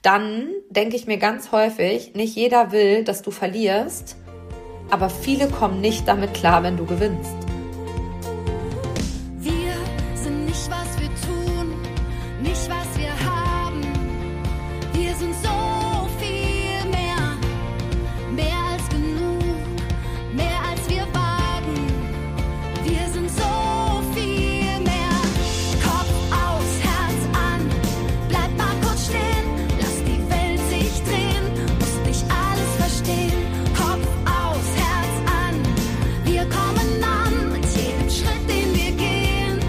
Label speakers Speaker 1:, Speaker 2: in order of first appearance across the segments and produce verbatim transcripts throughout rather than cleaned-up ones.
Speaker 1: dann denke ich mir ganz häufig, nicht jeder will, dass du verlierst, aber viele kommen nicht damit klar, wenn du gewinnst.
Speaker 2: Wir sind nicht, was wir tun, nicht, was wir haben. Wir sind so viel mehr, mehr als genug, mehr als wir wagen. Wir sind so viel mehr. Kopf aus, Herz an, bleib mal kurz stehen, lass die Welt sich drehen, musst nicht alles verstehen. Kopf aus, Herz an, wir kommen an mit jedem Schritt, den wir gehen,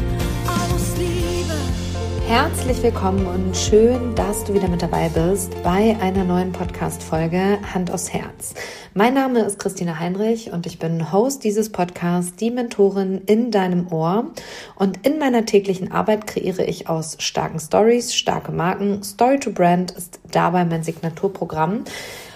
Speaker 2: aus Liebe.
Speaker 1: Herzlich willkommen und schön, dass du wieder mit dabei bist bei einer neuen Podcast-Folge Hand aufs Herz. Mein Name ist Christina Heinrich und ich bin Host dieses Podcasts, die Mentorin in deinem Ohr. Und in meiner täglichen Arbeit kreiere ich aus starken Stories starke Marken. Story to Brand ist dabei mein Signaturprogramm.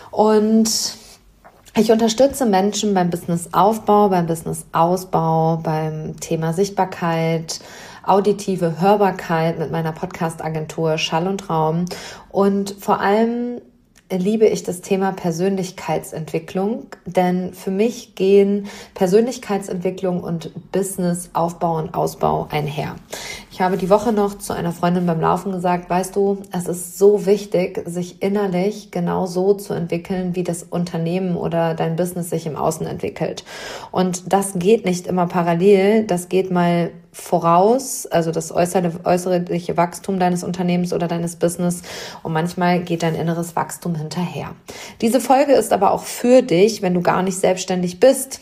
Speaker 1: Und ich unterstütze Menschen beim Businessaufbau, beim Businessausbau, beim Thema Sichtbarkeit, auditive Hörbarkeit mit meiner Podcast-Agentur Schall und Raum. Und vor allem liebe ich das Thema Persönlichkeitsentwicklung, denn für mich gehen Persönlichkeitsentwicklung und Businessaufbau und Ausbau einher. Ich habe die Woche noch zu einer Freundin beim Laufen gesagt, weißt du, es ist so wichtig, sich innerlich genau so zu entwickeln, wie das Unternehmen oder dein Business sich im Außen entwickelt. Und das geht nicht immer parallel, das geht mal voraus, also das äußere, äußerliche Wachstum deines Unternehmens oder deines Business, und manchmal geht dein inneres Wachstum hinterher. Diese Folge ist aber auch für dich, wenn du gar nicht selbstständig bist,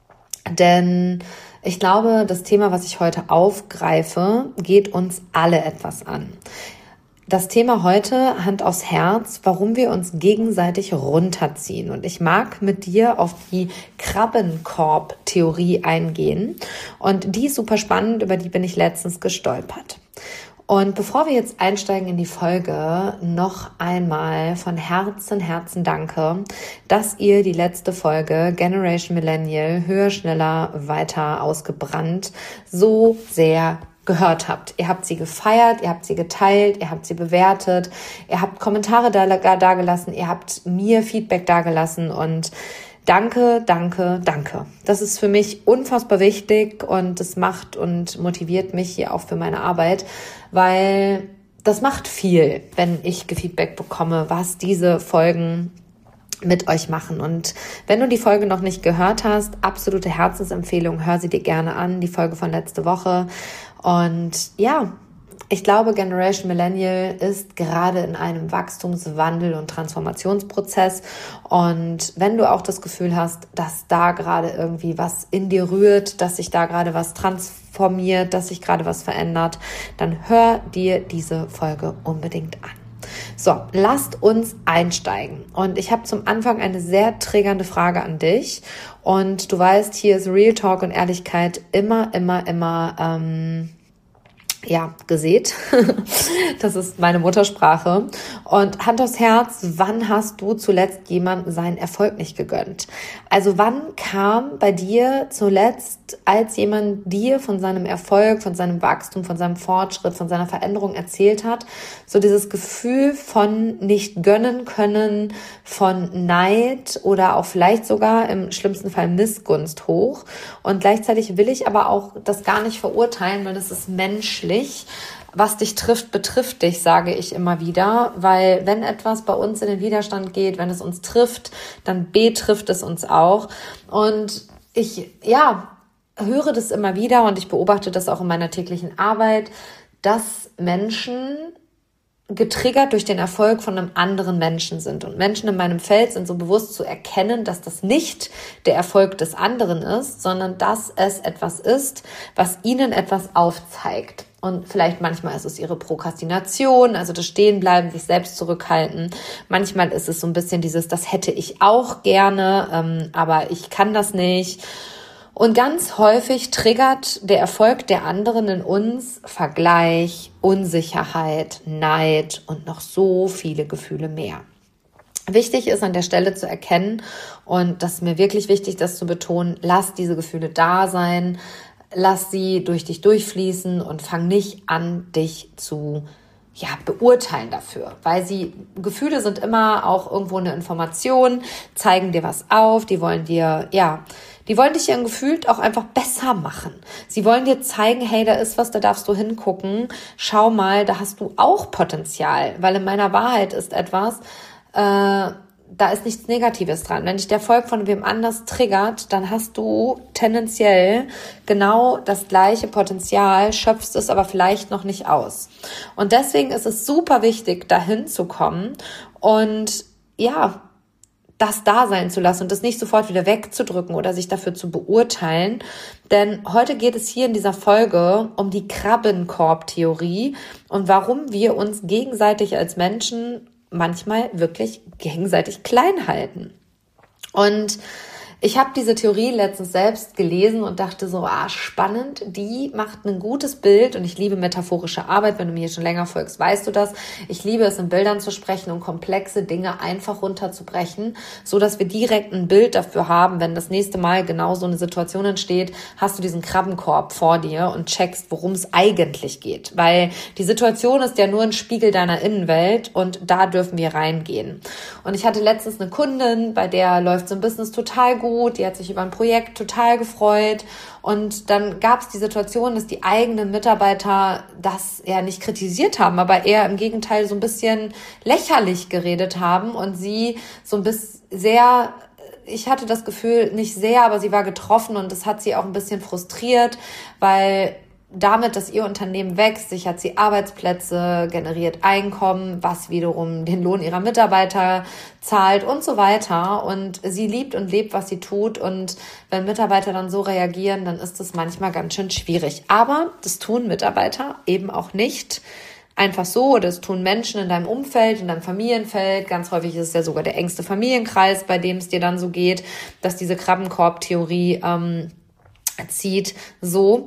Speaker 1: denn ich glaube, das Thema, was ich heute aufgreife, geht uns alle etwas an. Das Thema heute, Hand aufs Herz, warum wir uns gegenseitig runterziehen. Und ich mag mit dir auf die Krabbenkorb-Theorie eingehen. Und die ist super spannend, über die bin ich letztens gestolpert. Und bevor wir jetzt einsteigen in die Folge, noch einmal von Herzen, Herzen danke, dass ihr die letzte Folge Generation Millennial, höher, schneller, weiter, ausgebrannt, so sehr gehört habt. Ihr habt sie gefeiert, ihr habt sie geteilt, ihr habt sie bewertet, ihr habt Kommentare da, da gelassen, ihr habt mir Feedback dagelassen und danke, danke, danke. Das ist für mich unfassbar wichtig und das macht und motiviert mich hier auch für meine Arbeit, weil das macht viel, wenn ich Feedback bekomme, was diese Folgen mit euch machen. Und wenn du die Folge noch nicht gehört hast, absolute Herzensempfehlung, hör sie dir gerne an, die Folge von letzte Woche. Und ja, ich glaube, Generation Millennial ist gerade in einem Wachstumswandel und Transformationsprozess. Und wenn du auch das Gefühl hast, dass da gerade irgendwie was in dir rührt, dass sich da gerade was transformiert, dass sich gerade was verändert, dann hör dir diese Folge unbedingt an. So, lasst uns einsteigen. Und ich habe zum Anfang eine sehr triggernde Frage an dich. Und du weißt, hier ist Real Talk und Ehrlichkeit immer, immer, immer ähm, ja, gesät. Das ist meine Muttersprache. Und Hand aufs Herz, wann hast du zuletzt jemandem seinen Erfolg nicht gegönnt? Also wann kam bei dir zuletzt, als jemand dir von seinem Erfolg, von seinem Wachstum, von seinem Fortschritt, von seiner Veränderung erzählt hat, so dieses Gefühl von nicht gönnen können, von Neid oder auch vielleicht sogar im schlimmsten Fall Missgunst hoch. Und gleichzeitig will ich aber auch das gar nicht verurteilen, weil das ist menschlich. Was dich trifft, betrifft dich, sage ich immer wieder, weil wenn etwas bei uns in den Widerstand geht, wenn es uns trifft, dann betrifft es uns auch. Und ich, ja, höre das immer wieder und ich beobachte das auch in meiner täglichen Arbeit, dass Menschen getriggert durch den Erfolg von einem anderen Menschen sind. Und Menschen in meinem Feld sind so bewusst zu erkennen, dass das nicht der Erfolg des anderen ist, sondern dass es etwas ist, was ihnen etwas aufzeigt. Und vielleicht manchmal ist es ihre Prokrastination, also das Stehenbleiben, sich selbst zurückhalten. Manchmal ist es so ein bisschen dieses, das hätte ich auch gerne, ähm, aber ich kann das nicht. Und ganz häufig triggert der Erfolg der anderen in uns Vergleich, Unsicherheit, Neid und noch so viele Gefühle mehr. Wichtig ist an der Stelle zu erkennen, und das ist mir wirklich wichtig, das zu betonen, lass diese Gefühle da sein, lass sie durch dich durchfließen und fang nicht an, dich zu ja, beurteilen dafür, weil sie, Gefühle sind immer auch irgendwo eine Information, zeigen dir was auf, die wollen dir, ja, die wollen dich ja gefühlt auch einfach besser machen. Sie wollen dir zeigen, hey, da ist was, da darfst du hingucken, schau mal, da hast du auch Potenzial, weil in meiner Wahrheit ist etwas, äh, da ist nichts Negatives dran. Wenn dich der Erfolg von wem anders triggert, dann hast du tendenziell genau das gleiche Potenzial, schöpfst es aber vielleicht noch nicht aus. Und deswegen ist es super wichtig, dahin zu kommen und ja, das da sein zu lassen und das nicht sofort wieder wegzudrücken oder sich dafür zu beurteilen. Denn heute geht es hier in dieser Folge um die Krabbenkorb-Theorie und warum wir uns gegenseitig als Menschen manchmal wirklich gegenseitig klein halten. Und ich habe diese Theorie letztens selbst gelesen und dachte so, ah, spannend, die macht ein gutes Bild und ich liebe metaphorische Arbeit, wenn du mir schon länger folgst, weißt du das. Ich liebe es, in Bildern zu sprechen und komplexe Dinge einfach runterzubrechen, so dass wir direkt ein Bild dafür haben, wenn das nächste Mal genau so eine Situation entsteht, hast du diesen Krabbenkorb vor dir und checkst, worum es eigentlich geht, weil die Situation ist ja nur ein Spiegel deiner Innenwelt und da dürfen wir reingehen. Und ich hatte letztens eine Kundin, bei der läuft so ein Business total gut, die hat sich über ein Projekt total gefreut und dann gab es die Situation, dass die eigenen Mitarbeiter das ja nicht kritisiert haben, aber eher im Gegenteil so ein bisschen lächerlich geredet haben und sie so ein bisschen sehr, ich hatte das Gefühl, nicht sehr, aber sie war getroffen und das hat sie auch ein bisschen frustriert, weil damit, dass ihr Unternehmen wächst, sichert sie Arbeitsplätze, generiert Einkommen, was wiederum den Lohn ihrer Mitarbeiter zahlt und so weiter. Und sie liebt und lebt, was sie tut. Und wenn Mitarbeiter dann so reagieren, dann ist das manchmal ganz schön schwierig. Aber das tun Mitarbeiter eben auch nicht einfach so. Das tun Menschen in deinem Umfeld, in deinem Familienfeld. Ganz häufig ist es ja sogar der engste Familienkreis, bei dem es dir dann so geht, dass diese Krabbenkorb-Theorie ähm, zieht. So.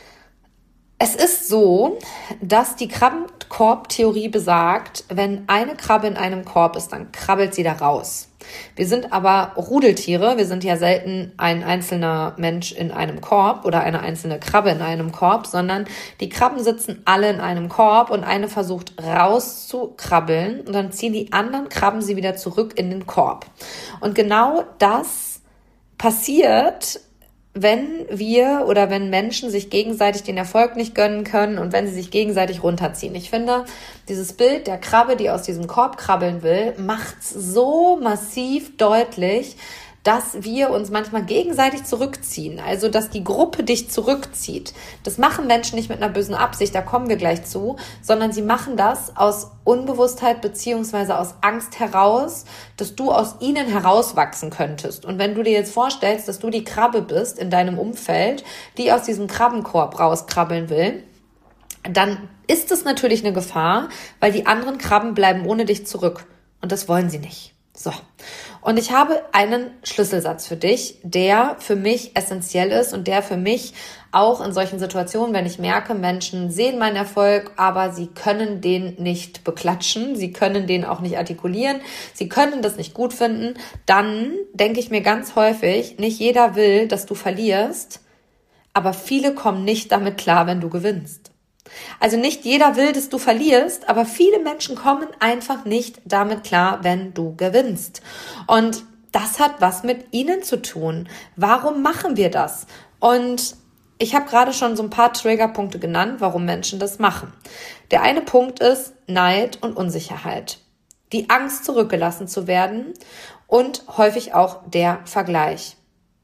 Speaker 1: Es ist so, dass die Krabbenkorb-Theorie besagt, wenn eine Krabbe in einem Korb ist, dann krabbelt sie da raus. Wir sind aber Rudeltiere, wir sind ja selten ein einzelner Mensch in einem Korb oder eine einzelne Krabbe in einem Korb, sondern die Krabben sitzen alle in einem Korb und eine versucht rauszukrabbeln und dann ziehen die anderen Krabben sie wieder zurück in den Korb. Und genau das passiert, wenn wir oder wenn Menschen sich gegenseitig den Erfolg nicht gönnen können und wenn sie sich gegenseitig runterziehen. Ich finde, dieses Bild der Krabbe, die aus diesem Korb krabbeln will, macht so massiv deutlich, dass wir uns manchmal gegenseitig zurückziehen, also dass die Gruppe dich zurückzieht. Das machen Menschen nicht mit einer bösen Absicht, da kommen wir gleich zu, sondern sie machen das aus Unbewusstheit beziehungsweise aus Angst heraus, dass du aus ihnen herauswachsen könntest. Und wenn du dir jetzt vorstellst, dass du die Krabbe bist in deinem Umfeld, die aus diesem Krabbenkorb rauskrabbeln will, dann ist es natürlich eine Gefahr, weil die anderen Krabben bleiben ohne dich zurück. Und das wollen sie nicht. So, und ich habe einen Schlüsselsatz für dich, der für mich essentiell ist und der für mich auch in solchen Situationen, wenn ich merke, Menschen sehen meinen Erfolg, aber sie können den nicht beklatschen, sie können den auch nicht artikulieren, sie können das nicht gut finden, dann denke ich mir ganz häufig, nicht jeder will, dass du verlierst, aber viele kommen nicht damit klar, wenn du gewinnst. Also nicht jeder will, dass du verlierst, aber viele Menschen kommen einfach nicht damit klar, wenn du gewinnst. Und das hat was mit ihnen zu tun. Warum machen wir das? Und ich habe gerade schon so ein paar Triggerpunkte genannt, warum Menschen das machen. Der eine Punkt ist Neid und Unsicherheit. Die Angst, zurückgelassen zu werden und häufig auch der Vergleich.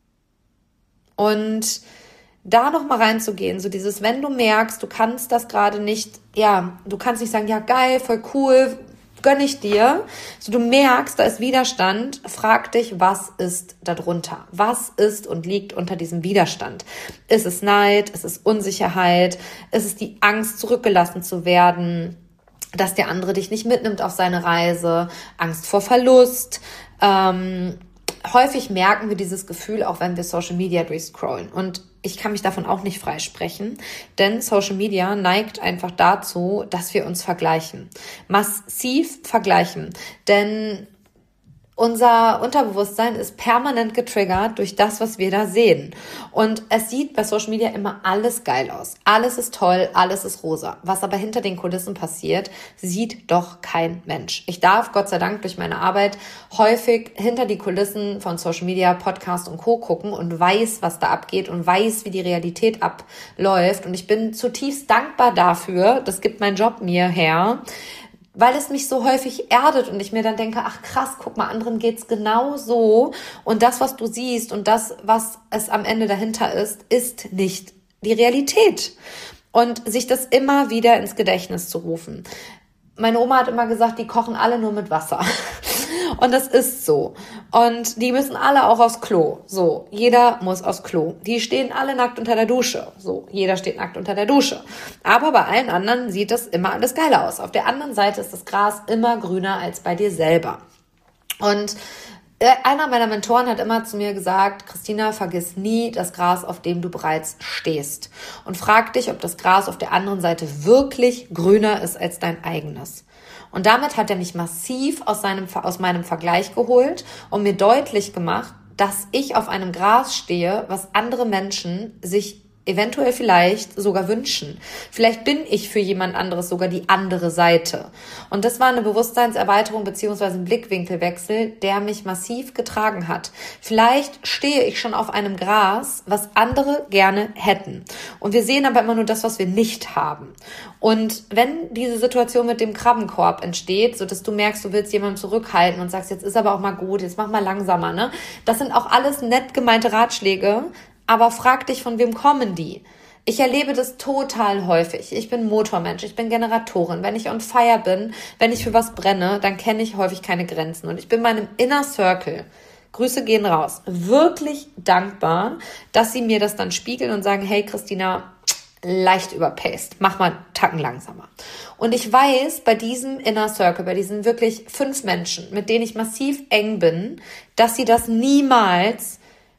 Speaker 1: Und da noch mal reinzugehen, so dieses, wenn du merkst, du kannst das gerade nicht, ja, du kannst nicht sagen, ja geil, voll cool, gönn ich dir. So, du merkst, da ist Widerstand, frag dich, was ist da drunter? Was ist und liegt unter diesem Widerstand? Ist es Neid? Ist es Unsicherheit? Ist es die Angst, zurückgelassen zu werden? Dass der andere dich nicht mitnimmt auf seine Reise? Angst vor Verlust? Ähm, häufig merken wir dieses Gefühl, auch wenn wir Social Media durchscrollen. Und ich kann mich davon auch nicht freisprechen, denn Social Media neigt einfach dazu, dass wir uns vergleichen. Massiv vergleichen. Denn unser Unterbewusstsein ist permanent getriggert durch das, was wir da sehen. Und es sieht bei Social Media immer alles geil aus. Alles ist toll, alles ist rosa. Was aber hinter den Kulissen passiert, sieht doch kein Mensch. Ich darf Gott sei Dank durch meine Arbeit häufig hinter die Kulissen von Social Media, Podcast und Co. gucken und weiß, was da abgeht und weiß, wie die Realität abläuft. Und ich bin zutiefst dankbar dafür, das gibt mein Job mir her, weil es mich so häufig erdet und ich mir dann denke, ach krass, guck mal, anderen geht's genau so und das, was du siehst und das, was es am Ende dahinter ist, ist nicht die Realität. Und sich das immer wieder ins Gedächtnis zu rufen. Meine Oma hat immer gesagt, die kochen alle nur mit Wasser. Und das ist so. Und die müssen alle auch aufs Klo. So, jeder muss aufs Klo. Die stehen alle nackt unter der Dusche. So, jeder steht nackt unter der Dusche. Aber bei allen anderen sieht das immer alles geil aus. Auf der anderen Seite ist das Gras immer grüner als bei dir selber. Und einer meiner Mentoren hat immer zu mir gesagt, Christina, vergiss nie das Gras, auf dem du bereits stehst. Und frag dich, ob das Gras auf der anderen Seite wirklich grüner ist als dein eigenes. Und damit hat er mich massiv aus seinem, aus meinem Vergleich geholt und mir deutlich gemacht, dass ich auf einem Gras stehe, was andere Menschen sich eventuell vielleicht sogar wünschen. Vielleicht bin ich für jemand anderes sogar die andere Seite. Und das war eine Bewusstseinserweiterung beziehungsweise ein Blickwinkelwechsel, der mich massiv getragen hat. Vielleicht stehe ich schon auf einem Gras, was andere gerne hätten. Und wir sehen aber immer nur das, was wir nicht haben. Und wenn diese Situation mit dem Krabbenkorb entsteht, so dass du merkst, du willst jemanden zurückhalten und sagst, jetzt ist aber auch mal gut, jetzt mach mal langsamer, ne? Das sind auch alles nett gemeinte Ratschläge, aber frag dich, von wem kommen die? Ich erlebe das total häufig. Ich bin Motormensch, ich bin Generatorin. Wenn ich on fire bin, wenn ich für was brenne, dann kenne ich häufig keine Grenzen. Und ich bin meinem Inner Circle, Grüße gehen raus, wirklich dankbar, dass sie mir das dann spiegeln und sagen, hey Christina, leicht überpaced, mach mal einen Tacken langsamer. Und ich weiß, bei diesem Inner Circle, bei diesen wirklich fünf Menschen, mit denen ich massiv eng bin, dass sie das niemals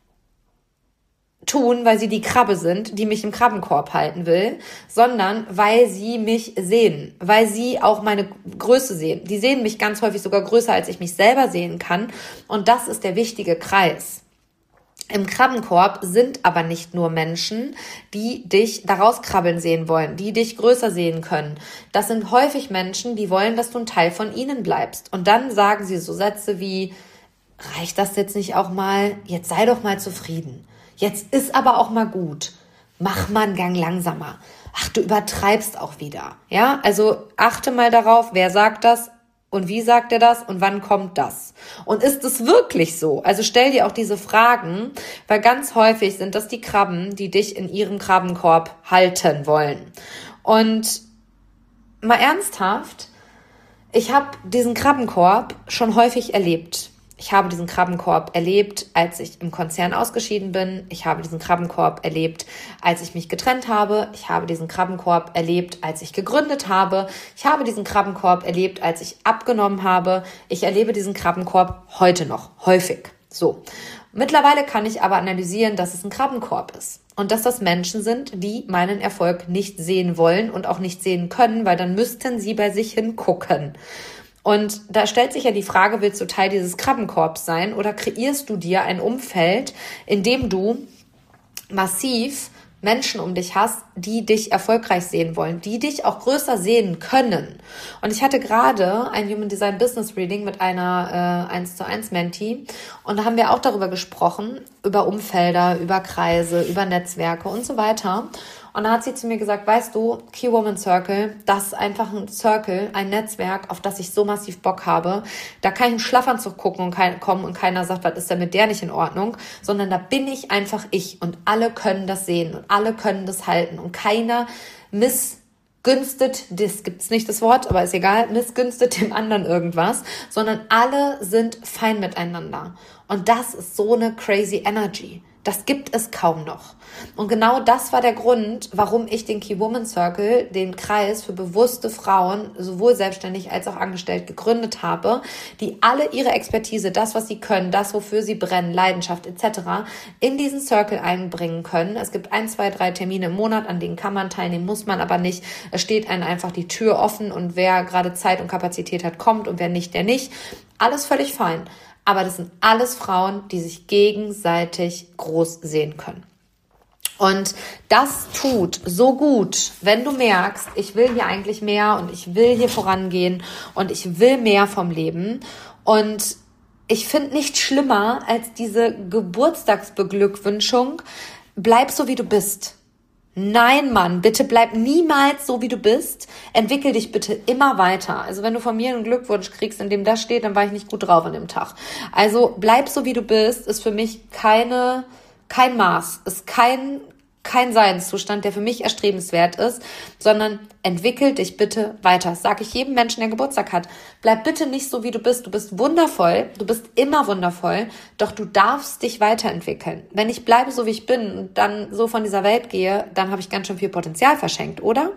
Speaker 1: tun, weil sie die Krabbe sind, die mich im Krabbenkorb halten will, sondern weil sie mich sehen, weil sie auch meine Größe sehen. Die sehen mich ganz häufig sogar größer, als ich mich selber sehen kann. Und das ist der wichtige Kreis. Im Krabbenkorb sind aber nicht nur Menschen, die dich da rauskrabbeln sehen wollen, die dich größer sehen können. Das sind häufig Menschen, die wollen, dass du ein Teil von ihnen bleibst. Und dann sagen sie so Sätze wie, reicht das jetzt nicht auch mal? Jetzt sei doch mal zufrieden. Jetzt ist aber auch mal gut. Mach mal einen Gang langsamer. Ach, du übertreibst auch wieder. Ja, also achte mal darauf, wer sagt das und wie sagt er das und wann kommt das? Und ist es wirklich so? Also stell dir auch diese Fragen, weil ganz häufig sind das die Krabben, die dich in ihrem Krabbenkorb halten wollen. Und mal ernsthaft, ich habe diesen Krabbenkorb schon häufig erlebt. Ich habe diesen Krabbenkorb erlebt, als ich im Konzern ausgeschieden bin. Ich habe diesen Krabbenkorb erlebt, als ich mich getrennt habe. Ich habe diesen Krabbenkorb erlebt, als ich gegründet habe. Ich habe diesen Krabbenkorb erlebt, als ich abgenommen habe. Ich erlebe diesen Krabbenkorb heute noch, häufig. So. Mittlerweile kann ich aber analysieren, dass es ein Krabbenkorb ist. Und dass das Menschen sind, die meinen Erfolg nicht sehen wollen und auch nicht sehen können, weil dann müssten sie bei sich hingucken. Und da stellt sich ja die Frage, willst du Teil dieses Krabbenkorbs sein oder kreierst du dir ein Umfeld, in dem du massiv Menschen um dich hast, die dich erfolgreich sehen wollen, die dich auch größer sehen können. Und ich hatte gerade ein Human Design Business Reading mit einer äh, eins zu eins Mentee und da haben wir auch darüber gesprochen, über Umfelder, über Kreise, über Netzwerke und so weiter. Und da hat sie zu mir gesagt, weißt du, Key Woman Circle, das ist einfach ein Circle, ein Netzwerk, auf das ich so massiv Bock habe. Da kann ich im Schlafanzug gucken und kein, kommen und keiner sagt, was ist denn mit der nicht in Ordnung, sondern da bin ich einfach ich und alle können das sehen und alle können das halten und keiner missgünstet, das gibt's nicht das Wort, aber ist egal, missgünstet dem anderen irgendwas, sondern alle sind fein miteinander. Und das ist so eine crazy Energy. Das gibt es kaum noch. Und genau das war der Grund, warum ich den Key Woman Circle, den Kreis für bewusste Frauen, sowohl selbstständig als auch angestellt, gegründet habe, die alle ihre Expertise, das, was sie können, das, wofür sie brennen, Leidenschaft et cetera, in diesen Circle einbringen können. Es gibt ein, zwei, drei Termine im Monat, an denen kann man teilnehmen, muss man aber nicht. Es steht einem einfach die Tür offen und wer gerade Zeit und Kapazität hat, kommt und wer nicht, der nicht. Alles völlig fein. aber das sind alles Frauen, die sich gegenseitig groß sehen können. Und das tut so gut, wenn du merkst, ich will hier eigentlich mehr und ich will hier vorangehen und ich will mehr vom Leben. Und ich finde nichts schlimmer als diese Geburtstagsbeglückwünschung, bleib so wie du bist. Nein, Mann, bitte bleib niemals so, wie du bist. Entwickel dich bitte immer weiter. Also wenn du von mir einen Glückwunsch kriegst, in dem das steht, dann war ich nicht gut drauf an dem Tag. Also bleib so, wie du bist, ist für mich keine... kein Maß, ist kein, kein Seinszustand, der für mich erstrebenswert ist, sondern entwickel dich bitte weiter. Das sage ich jedem Menschen, der Geburtstag hat. Bleib bitte nicht so, wie du bist. Du bist wundervoll, du bist immer wundervoll, doch du darfst dich weiterentwickeln. Wenn ich bleibe, so wie ich bin und dann so von dieser Welt gehe, dann habe ich ganz schön viel Potenzial verschenkt, oder?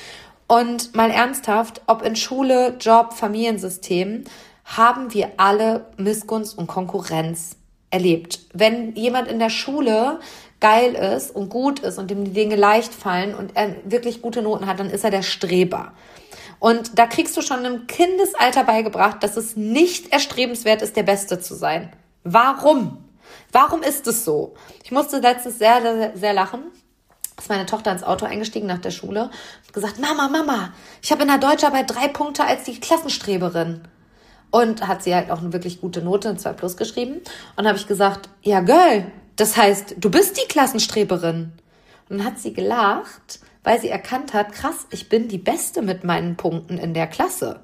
Speaker 1: Und mal ernsthaft, ob in Schule, Job, Familiensystem, haben wir alle Missgunst und Konkurrenz erlebt. Wenn jemand in der Schule geil ist und gut ist und dem die Dinge leicht fallen und er wirklich gute Noten hat, dann ist er der Streber. Und da kriegst du schon im Kindesalter beigebracht, dass es nicht erstrebenswert ist, der Beste zu sein. Warum? Warum ist es so? Ich musste letztens sehr, sehr, sehr lachen. Ist meine Tochter ins Auto eingestiegen nach der Schule und gesagt, Mama, Mama, ich habe in der Deutscharbeit drei Punkte als die Klassenstreberin. Und hat sie halt auch eine wirklich gute Note, eine zwei plus geschrieben. Und dann habe ich gesagt, ja, Girl, das heißt, du bist die Klassenstreberin. Und dann hat sie gelacht, weil sie erkannt hat, krass, ich bin die Beste mit meinen Punkten in der Klasse.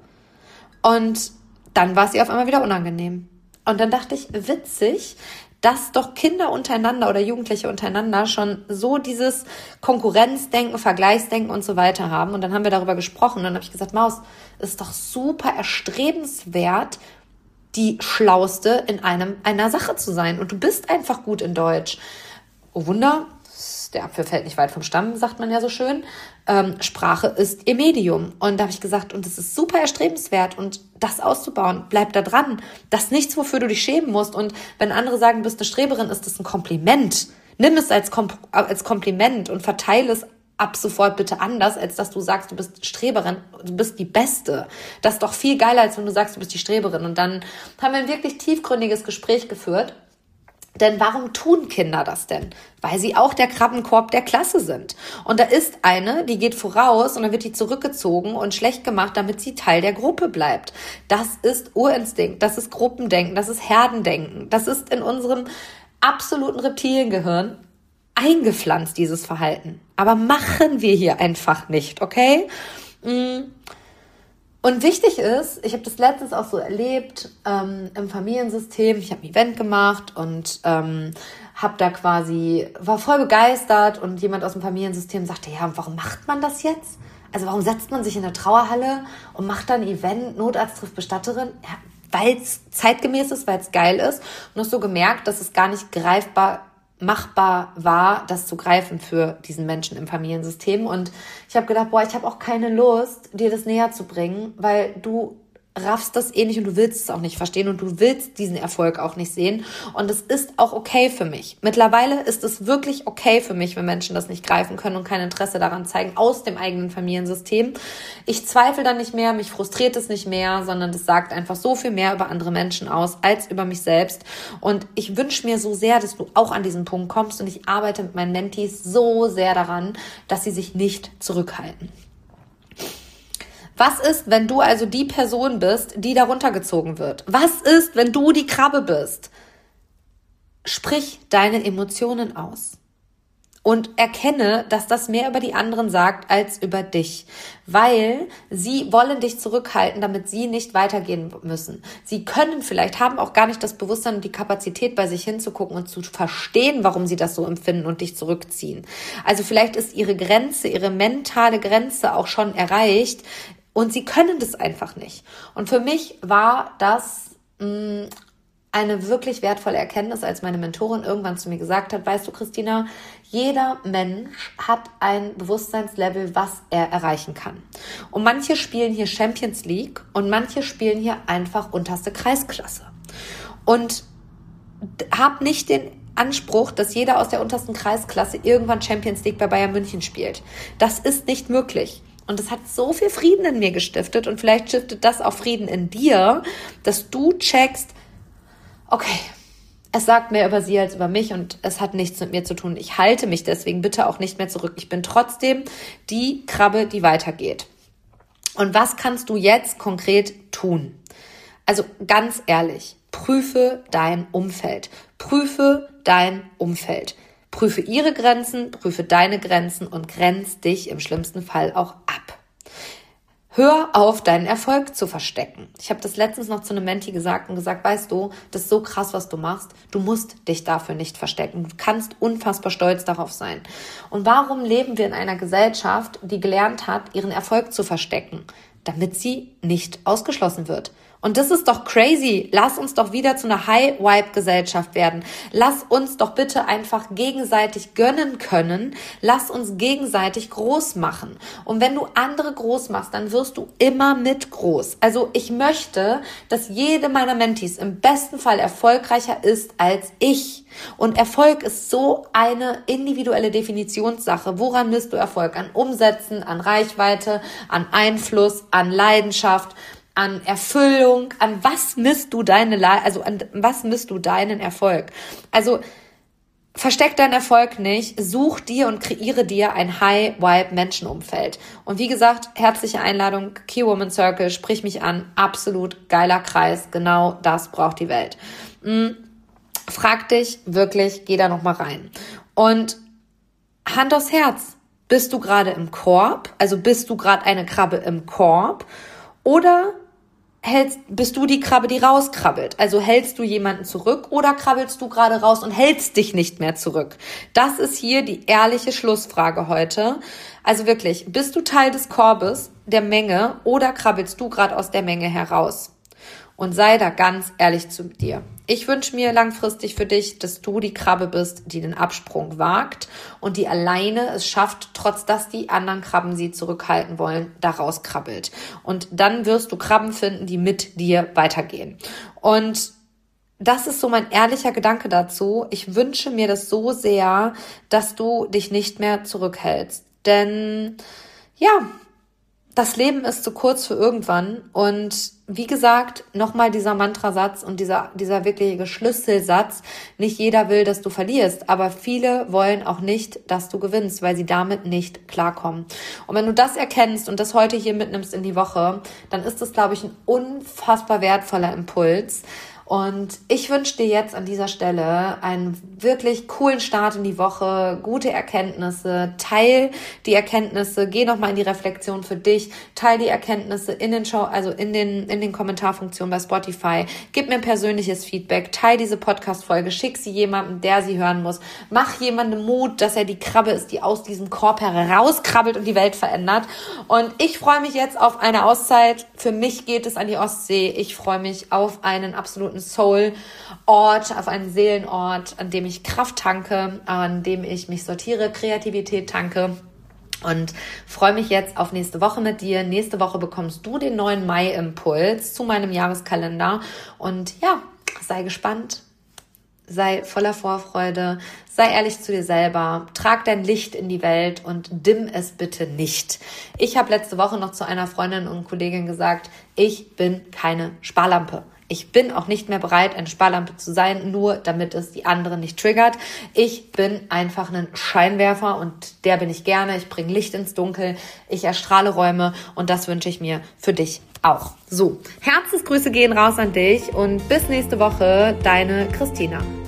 Speaker 1: Und dann war es ihr auf einmal wieder unangenehm. Und dann dachte ich, witzig, dass doch Kinder untereinander oder Jugendliche untereinander schon so dieses Konkurrenzdenken, Vergleichsdenken und so weiter haben. Und dann haben wir darüber gesprochen. Und dann habe ich gesagt, Maus, ist doch super erstrebenswert, die Schlauste in einem einer Sache zu sein. Und du bist einfach gut in Deutsch. Oh Wunder, der Apfel fällt nicht weit vom Stamm, sagt man ja so schön. Ähm, Sprache ist ihr Medium. Und da habe ich gesagt, und es ist super erstrebenswert und das auszubauen, bleib da dran. Das ist nichts, wofür du dich schämen musst. Und wenn andere sagen, du bist eine Streberin, ist das ein Kompliment. Nimm es als, Kom- als Kompliment und verteile es ab sofort bitte anders, als dass du sagst, du bist Streberin, du bist die Beste. Das ist doch viel geiler, als wenn du sagst, du bist die Streberin. Und dann haben wir ein wirklich tiefgründiges Gespräch geführt. Denn warum tun Kinder das denn? Weil sie auch der Krabbenkorb der Klasse sind. Und da ist eine, die geht voraus und dann wird die zurückgezogen und schlecht gemacht, damit sie Teil der Gruppe bleibt. Das ist Urinstinkt, das ist Gruppendenken, das ist Herdendenken. Das ist in unserem absoluten Reptiliengehirn eingepflanzt, dieses Verhalten. Aber machen wir hier einfach nicht, okay? Und wichtig ist, ich habe das letztens auch so erlebt ähm, im Familiensystem. Ich habe ein Event gemacht und ähm, habe da quasi, war voll begeistert und jemand aus dem Familiensystem sagte, ja, warum macht man das jetzt? Also warum setzt man sich in der Trauerhalle und macht dann ein Event, Notarzt trifft Bestatterin? Ja, weil es zeitgemäß ist, weil es geil ist. Und hast so gemerkt, dass es gar nicht greifbar machbar war, das zu greifen für diesen Menschen im Familiensystem. Und ich habe gedacht, boah, ich habe auch keine Lust, dir das näher zu bringen, weil du raffst das eh nicht und du willst es auch nicht verstehen und du willst diesen Erfolg auch nicht sehen. Und es ist auch okay für mich. Mittlerweile ist es wirklich okay für mich, wenn Menschen das nicht greifen können und kein Interesse daran zeigen, aus dem eigenen Familiensystem. Ich zweifle dann nicht mehr, mich frustriert es nicht mehr, sondern das sagt einfach so viel mehr über andere Menschen aus, als über mich selbst. Und ich wünsche mir so sehr, dass du auch an diesen Punkt kommst und ich arbeite mit meinen Mentees so sehr daran, dass sie sich nicht zurückhalten. Was ist, wenn du also die Person bist, die da runtergezogen wird? Was ist, wenn du die Krabbe bist? Sprich deine Emotionen aus und erkenne, dass das mehr über die anderen sagt als über dich, weil sie wollen dich zurückhalten, damit sie nicht weitergehen müssen. Sie können vielleicht, haben auch gar nicht das Bewusstsein und die Kapazität, bei sich hinzugucken und zu verstehen, warum sie das so empfinden und dich zurückziehen. Also vielleicht ist ihre Grenze, ihre mentale Grenze auch schon erreicht, und sie können das einfach nicht. Und für mich war das mh, eine wirklich wertvolle Erkenntnis, als meine Mentorin irgendwann zu mir gesagt hat, weißt du, Christina, jeder Mensch hat ein Bewusstseinslevel, was er erreichen kann. Und manche spielen hier Champions League und manche spielen hier einfach unterste Kreisklasse. Und hab nicht den Anspruch, dass jeder aus der untersten Kreisklasse irgendwann Champions League bei Bayern München spielt. Das ist nicht möglich. Und es hat so viel Frieden in mir gestiftet und vielleicht stiftet das auch Frieden in dir, dass du checkst, okay, es sagt mehr über sie als über mich und es hat nichts mit mir zu tun. Ich halte mich deswegen bitte auch nicht mehr zurück. Ich bin trotzdem die Krabbe, die weitergeht. Und was kannst du jetzt konkret tun? Also ganz ehrlich, prüfe dein Umfeld. Prüfe dein Umfeld. Prüfe ihre Grenzen, prüfe deine Grenzen und grenz dich im schlimmsten Fall auch ab. Hör auf, deinen Erfolg zu verstecken. Ich habe das letztens noch zu einem Menti gesagt und gesagt, weißt du, das ist so krass, was du machst. Du musst dich dafür nicht verstecken. Du kannst unfassbar stolz darauf sein. Und warum leben wir in einer Gesellschaft, die gelernt hat, ihren Erfolg zu verstecken? Damit sie nicht ausgeschlossen wird. Und das ist doch crazy. Lass uns doch wieder zu einer High-Vibe-Gesellschaft werden. Lass uns doch bitte einfach gegenseitig gönnen können. Lass uns gegenseitig groß machen. Und wenn du andere groß machst, dann wirst du immer mit groß. Also ich möchte, dass jede meiner Mentees im besten Fall erfolgreicher ist als ich. Und Erfolg ist so eine individuelle Definitionssache. Woran misst du Erfolg? An Umsätzen, an Reichweite, an Einfluss, an Leidenschaft, an Erfüllung, an was misst du deine, also an was misst du deinen Erfolg? Also versteck deinen Erfolg nicht, such dir und kreiere dir ein High-Vibe-Menschenumfeld. Und wie gesagt, herzliche Einladung, Key Woman Circle, sprich mich an, absolut geiler Kreis, genau das braucht die Welt. Frag dich wirklich, geh da nochmal rein. Und Hand aufs Herz, bist du gerade im Korb, also bist du gerade eine Krabbe im Korb oder hältst, bist du die Krabbe, die rauskrabbelt? Also hältst du jemanden zurück oder krabbelst du gerade raus und hältst dich nicht mehr zurück? Das ist hier die ehrliche Schlussfrage heute. Also wirklich, bist du Teil des Korbes, der Menge oder krabbelst du gerade aus der Menge heraus? Und sei da ganz ehrlich zu dir. Ich wünsche mir langfristig für dich, dass du die Krabbe bist, die den Absprung wagt und die alleine es schafft, trotz dass die anderen Krabben sie zurückhalten wollen, da rauskrabbelt. Und dann wirst du Krabben finden, die mit dir weitergehen. Und das ist so mein ehrlicher Gedanke dazu. Ich wünsche mir das so sehr, dass du dich nicht mehr zurückhältst. Denn ja, das Leben ist zu kurz für irgendwann und wie gesagt, nochmal dieser Mantrasatz und dieser dieser wirkliche Schlüsselsatz, nicht jeder will, dass du verlierst, aber viele wollen auch nicht, dass du gewinnst, weil sie damit nicht klarkommen. Und wenn du das erkennst und das heute hier mitnimmst in die Woche, dann ist das, glaube ich, ein unfassbar wertvoller Impuls. Und ich wünsche dir jetzt an dieser Stelle einen wirklich coolen Start in die Woche, gute Erkenntnisse, teil die Erkenntnisse, geh nochmal in die Reflexion für dich, teil die Erkenntnisse in den Show, also in den, in den Kommentarfunktionen bei Spotify, gib mir ein persönliches Feedback, teil diese Podcast-Folge, schick sie jemandem, der sie hören muss, mach jemandem Mut, dass er die Krabbe ist, die aus diesem Korb herauskrabbelt und die Welt verändert. Und ich freue mich jetzt auf eine Auszeit. Für mich geht es an die Ostsee. Ich freue mich auf einen absoluten Soul-Ort, auf einen Seelenort, an dem ich Kraft tanke, an dem ich mich sortiere, Kreativität tanke und freue mich jetzt auf nächste Woche mit dir. Nächste Woche bekommst du den neuen Mai-Impuls zu meinem Jahreskalender und ja, sei gespannt, sei voller Vorfreude, sei ehrlich zu dir selber, trag dein Licht in die Welt und dimm es bitte nicht. Ich habe letzte Woche noch zu einer Freundin und Kollegin gesagt, ich bin keine Sparlampe. Ich bin auch nicht mehr bereit, eine Sparlampe zu sein, nur damit es die anderen nicht triggert. Ich bin einfach ein Scheinwerfer und der bin ich gerne. Ich bringe Licht ins Dunkel, ich erstrahle Räume und das wünsche ich mir für dich auch. So, Herzensgrüße gehen raus an dich und bis nächste Woche, deine Christina.